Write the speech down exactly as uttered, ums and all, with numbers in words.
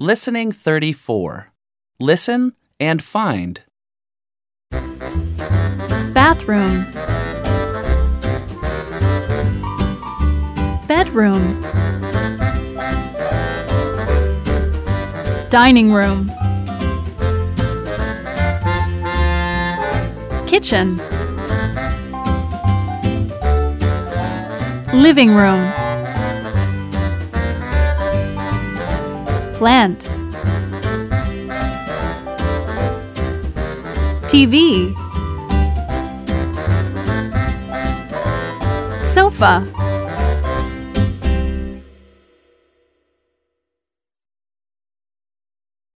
Listening thirty-four. Listen and find. Bathroom. Bedroom. Dining room. Kitchen. Living room. Plant. T V. Sofa.